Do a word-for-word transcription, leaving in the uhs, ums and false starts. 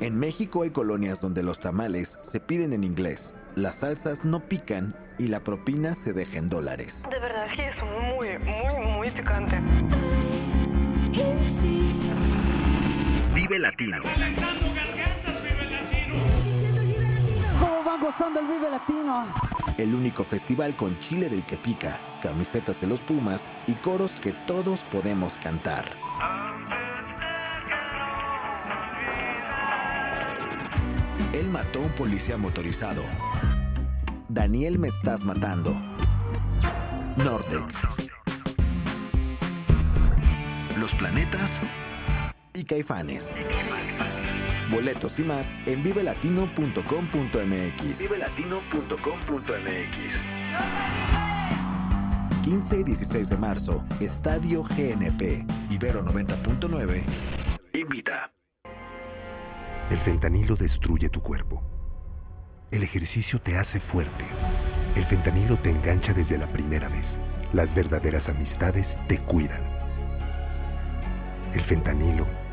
En México hay colonias donde los tamales se piden en inglés, las salsas no pican y la propina se deja en dólares. De verdad que es muy, muy, muy picante. Vive Latino. ¿Cómo van gozando el Vive Latino? El único festival con chile del que pica, camisetas de los Pumas y coros que todos podemos cantar. Él mató a un policía motorizado. Daniel, me estás matando. Nortex. Los Planetas y Caifanes. Boletos y más en vive latino punto com punto m x. vive latino punto com punto m x. quince y dieciséis de marzo, Estadio G N P. Ibero noventa punto nueve. Invita. El fentanilo destruye tu cuerpo. El ejercicio te hace fuerte. El fentanilo te engancha desde la primera vez. Las verdaderas amistades te cuidan. El fentanilo